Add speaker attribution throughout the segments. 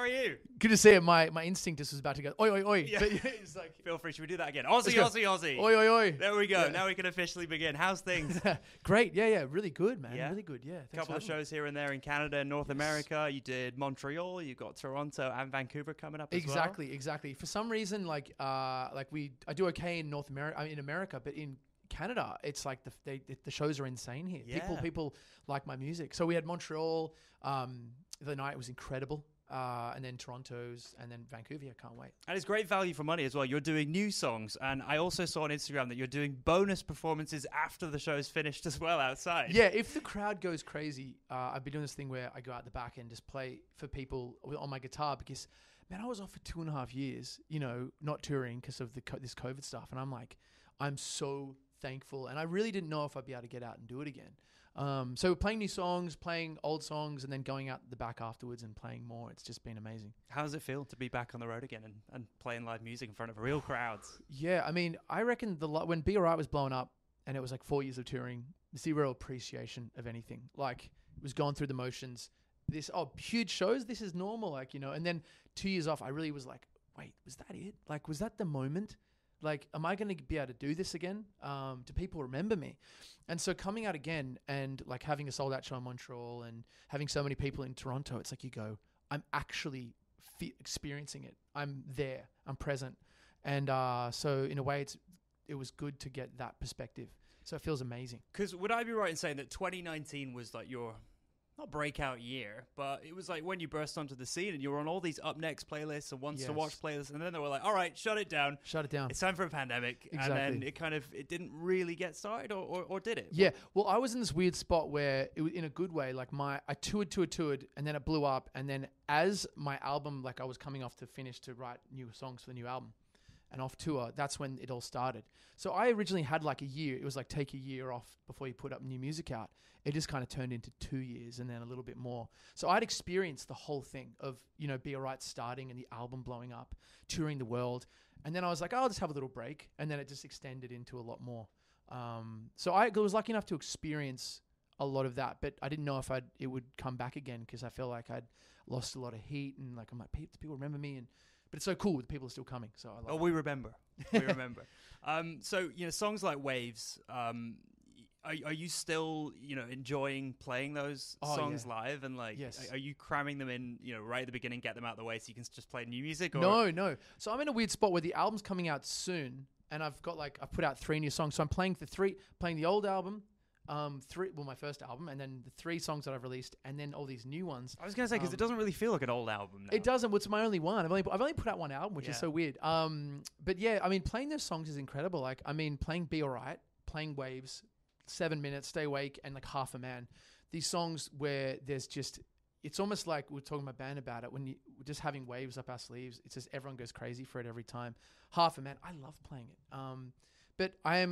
Speaker 1: are you?
Speaker 2: Good to see it. My instinct just was about to go, oi, oi, oi.
Speaker 1: Yeah.
Speaker 2: But it's like,
Speaker 1: Feel free. Should we do that again? Aussie,
Speaker 2: go.
Speaker 1: Aussie, Aussie.
Speaker 2: oi, oi, oi.
Speaker 1: There we go.
Speaker 2: Yeah.
Speaker 1: Now we can officially begin. How's things?
Speaker 2: Great. Yeah. Really good, man.
Speaker 1: Yeah?
Speaker 2: Really good. Yeah.
Speaker 1: A couple of shows here and there in Canada and North America. You did Montreal. You got Toronto and Vancouver coming up as well.
Speaker 2: Exactly. For some reason, I do okay in North America, in America, but in Canada, it's like the shows are insane here.
Speaker 1: Yeah.
Speaker 2: People like my music. So we had Montreal. The night was incredible. And then Toronto's, and then Vancouver. I can't wait.
Speaker 1: And it's great value for money as well. You're doing new songs, and I also saw on Instagram that you're doing bonus performances after the show's finished as well outside.
Speaker 2: Yeah, if the crowd goes crazy, I've been doing this thing where I go out the back and just play for people on my guitar because, man, I was off for 2.5 years, not touring because of this COVID stuff. And I'm so thankful. And I really didn't know if I'd be able to get out and do it again. So playing new songs, playing old songs, and then going out the back afterwards and playing more. It's just been amazing.
Speaker 1: How does it feel to be back on the road again and playing live music in front of real crowds?
Speaker 2: Yeah, I mean, I reckon when Be Alright was blowing up and it was like 4 years of touring, zero appreciation of anything. Like, it was going through the motions. Huge shows, this is normal, and then 2 years off, I really was like, wait, was that it? Like, was that the moment? Like, am I going to be able to do this again? Do people remember me? And so coming out again and like having a sold out show in Montreal and having so many people in Toronto, it's like you go, I'm actually experiencing it. I'm there. I'm present. And so in a way, it was good to get that perspective. So it feels amazing.
Speaker 1: Because would I be right in saying that 2019 was like your... not breakout year, but it was like when you burst onto the scene and you were on all these up next playlists and ones to watch playlists, and then they were like, all right, shut it down. It's time for a pandemic.
Speaker 2: Exactly.
Speaker 1: And then it didn't really get started, or did it?
Speaker 2: Yeah. Well, I was in this weird spot where it was in a good way, like I toured, and then it blew up. And then as my album, like I was coming off to finish to write new songs for the new album and off tour, that's when it all started. So I originally had like a year. It was like take a year off before you put up new music out. It just kind of turned into 2 years and then a little bit more. So I'd experienced the whole thing of, Be Alright starting and the album blowing up, touring the world. And then I was like, I'll just have a little break. And then it just extended into a lot more. So I was lucky enough to experience a lot of that, but I didn't know if it would come back again because I feel like I'd lost a lot of heat and like, I'm like, people remember me? But it's so cool that people are still coming. So I love it.
Speaker 1: We remember. We remember. So, songs like Waves, are you still, enjoying playing those songs live? And like,
Speaker 2: yes.
Speaker 1: Are you cramming them in, right at the beginning, get them out of the way so you can just play new music? Or?
Speaker 2: No. So I'm in a weird spot where the album's coming out soon and I've put out 3 new songs. So I'm playing the old album, my first album, and then the 3 songs that I've released, and then all these new ones.
Speaker 1: I was going to say, because it doesn't really feel like an old album now.
Speaker 2: It doesn't. Well, it's my only one. I've only put out one album, which is so weird. But yeah, I mean, playing those songs is incredible. Like, I mean, playing Be Alright, playing Waves, 7 minutes, Stay Awake, and like Half a Man. These songs where there's just, it's almost like we were talking to my band about it, when we're just having waves up our sleeves, it's just everyone goes crazy for it every time. Half a Man, I love playing it. But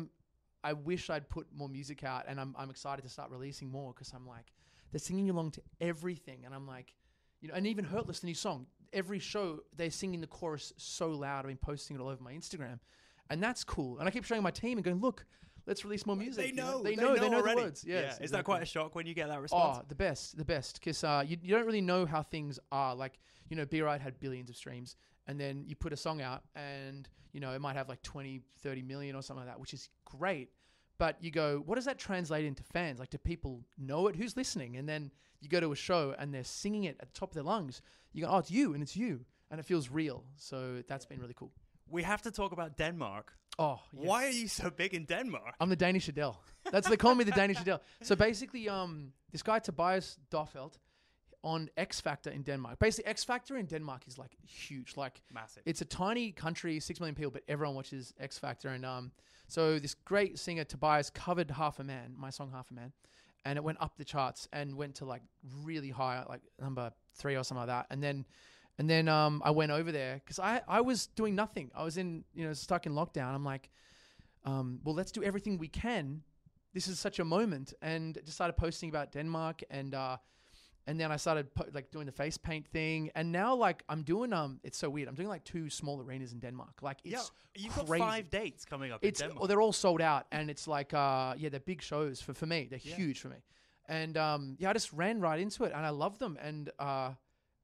Speaker 2: I wish I'd put more music out, and I'm excited to start releasing more because I'm like, they're singing along to everything, and I'm like, and even Hurtless, the new song, every show they're singing the chorus so loud. I've been posting it all over my Instagram, and that's cool. And I keep showing my team and going, look, let's release more music.
Speaker 1: They know
Speaker 2: the
Speaker 1: already.
Speaker 2: words.
Speaker 1: Yes,
Speaker 2: exactly.
Speaker 1: Is that quite a shock when you get that response?
Speaker 2: Oh, the best. Because you don't really know how things are. Like, Be Right had billions of streams, and then you put a song out, and it might have like 20, 30 million or something like that, which is great. But you go, what does that translate into fans? Like, do people know it? Who's listening? And then you go to a show and they're singing it at the top of their lungs. You go, oh, it's you, and it's you. And it feels real. So that's been really cool.
Speaker 1: We have to talk about Denmark.
Speaker 2: Oh, yes.
Speaker 1: Why are you so big in Denmark?
Speaker 2: I'm the Danish Adele. They call me the Danish Adele. So basically, this guy Tobias Doffeldt on X Factor in Denmark. Basically, X Factor in Denmark is like huge, like
Speaker 1: massive.
Speaker 2: It's a tiny country, 6 million people, but everyone watches X Factor. And so this great singer Tobias covered Half a Man, my song Half a Man, and it went up the charts and went to like really high, like number 3 or something like that. And then I went over there because I was doing nothing. I was stuck in lockdown. I'm like, well, let's do everything we can. This is such a moment, and just started posting about Denmark, and then I started doing the face paint thing, and now like I'm doing it's so weird. I'm doing like 2 small arenas in Denmark. Like it's
Speaker 1: you've
Speaker 2: crazy.
Speaker 1: got 5 dates coming up in Denmark.
Speaker 2: They're all sold out, and it's like they're big shows for me. They're huge for me, and I just ran right into it, and I love them, and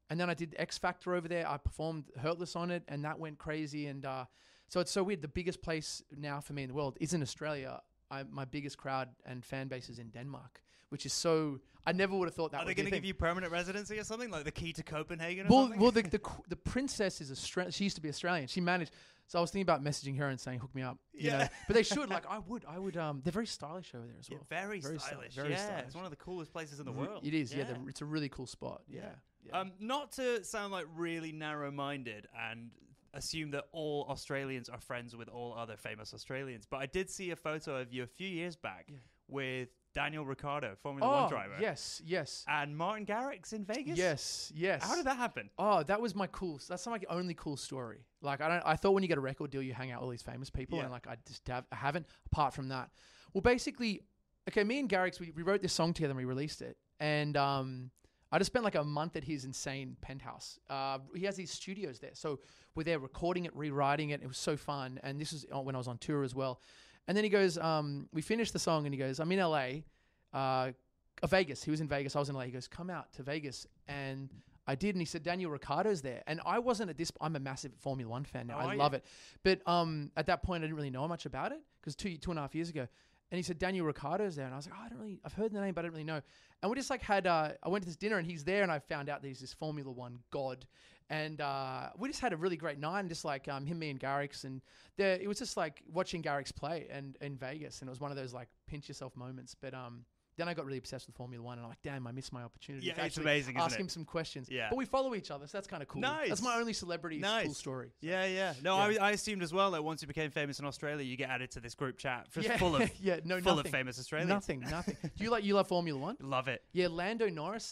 Speaker 2: And then I did X Factor over there. I performed Hurtless on it, and that went crazy. And so it's so weird. The biggest place now for me in the world is in Australia. My biggest crowd and fan base is in Denmark, which is so. I never would have thought that.
Speaker 1: Are they going to give you permanent residency or something, like the key to Copenhagen? Or something?
Speaker 2: Well, the princess is Australian. She used to be Australian. She managed. So I was thinking about messaging her and saying, "Hook me up," you know. But they should. Like, I would. They're very stylish over there as well.
Speaker 1: Yeah, very stylish. Very stylish. It's one of the coolest places in the world.
Speaker 2: It is. Yeah, it's a really cool spot. Yeah.
Speaker 1: Not to sound like really narrow-minded and assume that all Australians are friends with all other famous Australians, but I did see a photo of you a few years back with Daniel Ricciardo, Formula One driver.
Speaker 2: Yes.
Speaker 1: And Martin Garrix in Vegas?
Speaker 2: Yes.
Speaker 1: How did that happen?
Speaker 2: Oh, that was my cool. That's not my only cool story. Like, I thought when you get a record deal, you hang out with all these famous people, and like I just haven't. Apart from that, well, basically, okay, me and Garrix, we wrote this song together and we released it, and I just spent like a month at his insane penthouse. He has these studios there, so we're there recording it, rewriting it. It was so fun, and this is when I was on tour as well. And then he goes, we finished the song, and he goes, I'm in LA, Vegas. He was in Vegas. I was in LA. He goes, come out to Vegas. And I did. And he said, Daniel Ricciardo's there. And I wasn't at this. I'm a massive Formula One fan now. I love it. But at that point, I didn't really know much about it because 2.5 years ago. And he said, Daniel Ricciardo's there. And I was like, I've heard the name, but I don't really know. And we just like had, I went to this dinner and he's there. And I found out that he's this Formula One god. And we just had a really great night, and just like him, me, and Garrix, and it was just like watching Garrix play and in Vegas, and it was one of those like pinch yourself moments. But then I got really obsessed with Formula One, and I'm like, damn, I missed my opportunity.
Speaker 1: Yeah, it's amazing.
Speaker 2: Ask him some questions. Yeah, but we follow each other, so that's kind of cool.
Speaker 1: Nice.
Speaker 2: That's my only celebrity cool story. So.
Speaker 1: Yeah. No, I assumed as well that once you became famous in Australia, you get added to this group chat full of of famous Australians.
Speaker 2: Nothing. Do you love Formula One?
Speaker 1: Love it.
Speaker 2: Yeah, Lando Norris.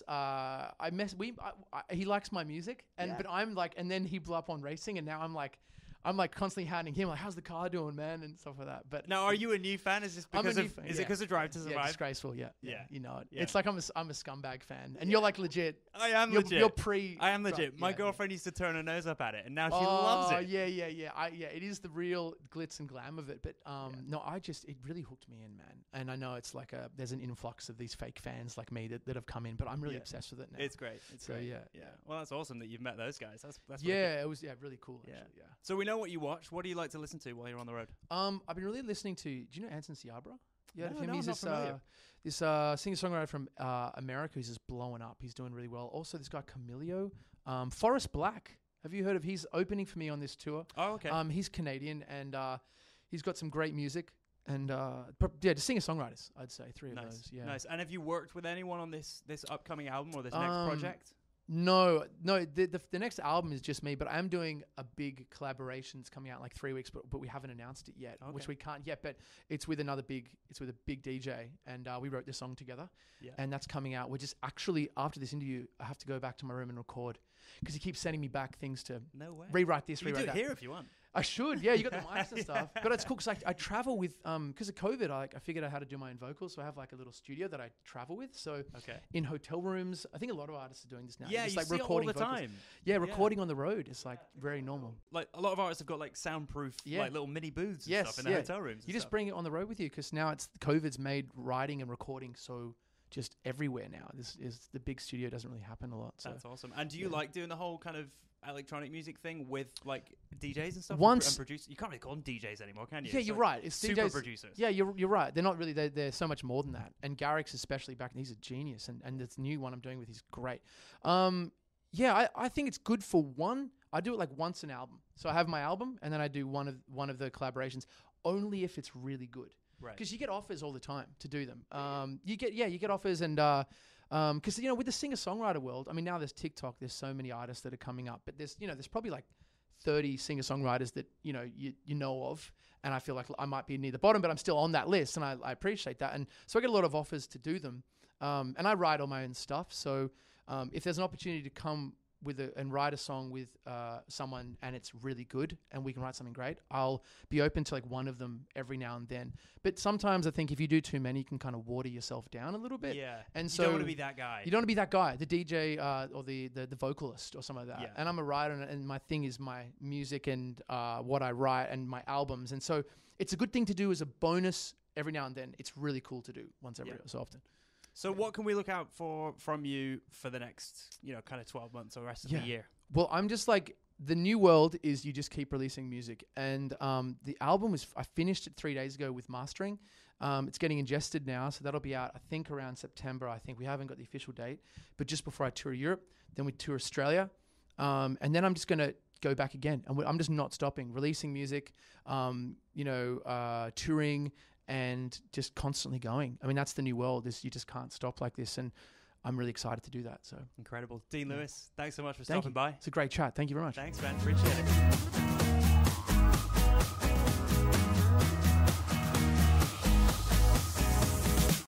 Speaker 2: He likes my music, but I'm like, and then he blew up on racing, and now I'm like constantly hounding him, like, how's the car doing, man, and stuff like that. But
Speaker 1: now, are you a new fan? Is this because it because of Drive to Survive?
Speaker 2: Yeah, disgraceful. Yeah. You know it. Yeah. It's like I'm a scumbag fan, and you're like legit.
Speaker 1: I am legit.
Speaker 2: I
Speaker 1: am legit. My girlfriend used to turn her nose up at it, and now she loves it.
Speaker 2: Yeah. It is the real glitz and glam of it. But no, it really hooked me in, man. And I know it's like there's an influx of these fake fans like me that have come in, but I'm really obsessed with it now.
Speaker 1: It's great. It's great. Yeah. Well, that's awesome that you've met those guys. That's
Speaker 2: it was really cool. Actually, yeah.
Speaker 1: So we know what you watch. What do you like to listen to while you're on the road?
Speaker 2: I've been really listening to. Do you know Anson Seabra? Yeah,
Speaker 1: he's
Speaker 2: this singer-songwriter from America who's just blowing up. He's doing really well. Also, this guy Camilio, Forrest Black. Have you heard of? He's opening for me on this tour.
Speaker 1: Oh, okay.
Speaker 2: He's Canadian, and he's got some great music. And just singer-songwriters, I'd say 3 of those. Yeah,
Speaker 1: nice. And have you worked with anyone on this upcoming album or this next project?
Speaker 2: No. The next album is just me, but I am doing a big collaboration. It's coming out in like 3 weeks, but we haven't announced it yet, which we can't yet. But it's with a big DJ, and we wrote this song together, and that's coming out. We're just actually after this interview, I have to go back to my room and record because he keeps sending me back things to rewrite this, rewrite that.
Speaker 1: You do it here if you want.
Speaker 2: I should, yeah. You got the mics and stuff, but it's cool because I travel with because of COVID. I figured out how to do my own vocals, so I have like a little studio that I travel with. So in hotel rooms, I think a lot of artists are doing this now.
Speaker 1: Yeah,
Speaker 2: just
Speaker 1: you
Speaker 2: like
Speaker 1: see
Speaker 2: recording
Speaker 1: it all the
Speaker 2: vocals.
Speaker 1: time.
Speaker 2: Yeah, recording on the road is like very normal.
Speaker 1: Like a lot of artists have got like soundproof, like little mini booths and stuff in their hotel rooms.
Speaker 2: You just bring it on the road with you because now COVID's made writing and recording so just everywhere now. This is the big studio doesn't really happen a lot. So.
Speaker 1: That's awesome. And do you like doing the whole kind of electronic music thing with like DJs and stuff?
Speaker 2: And
Speaker 1: producers? You can't really call them DJs anymore, can you?
Speaker 2: Yeah, you're right. It's
Speaker 1: super
Speaker 2: DJs,
Speaker 1: producers.
Speaker 2: Yeah, you're right. They're not really. They're so much more than that. And Garrix, especially back then, he's a genius. And this new one I'm doing with, he's great. I think it's good for one. I do it like once an album. So I have my album, and then I do one of the collaborations. Only if it's really good. Right. Because you get offers all the time to do them. You get offers, and because with the singer-songwriter world, I mean, now there's TikTok, there's so many artists that are coming up, but there's probably like 30 singer-songwriters that you know of, and I feel like I might be near the bottom, but I'm still on that list, and I appreciate that, and so I get a lot of offers to do them, and I write all my own stuff. So if there's an opportunity to come and write a song with someone and it's really good and we can write something great, I'll be open to like one of them every now and then. But sometimes I think if you do too many, you can kind of water yourself down a little bit.
Speaker 1: Yeah.
Speaker 2: And
Speaker 1: you don't want to be that guy.
Speaker 2: You don't want to be that guy, the DJ or the vocalist or something like that. Yeah. And I'm a writer, and my thing is my music and what I write and my albums. And so it's a good thing to do as a bonus every now and then. It's really cool to do once every so often.
Speaker 1: So what can we look out for from you for the next, kind of 12 months or rest of the year?
Speaker 2: Well, I'm just like, the new world is you just keep releasing music. And the album I finished it 3 days ago with mastering. It's getting ingested now, so that'll be out, I think, around September. I think we haven't got the official date, but just before I tour Europe, then we tour Australia. And then I'm just going to go back again. And I'm just not stopping, releasing music, touring, and just constantly going. I mean, that's the new world, is you just can't stop like this. And I'm really excited to do that. So
Speaker 1: incredible. Dean Lewis, thanks so much for stopping by.
Speaker 2: It's a great chat. Thank you very much.
Speaker 1: Thanks, man. Appreciate it.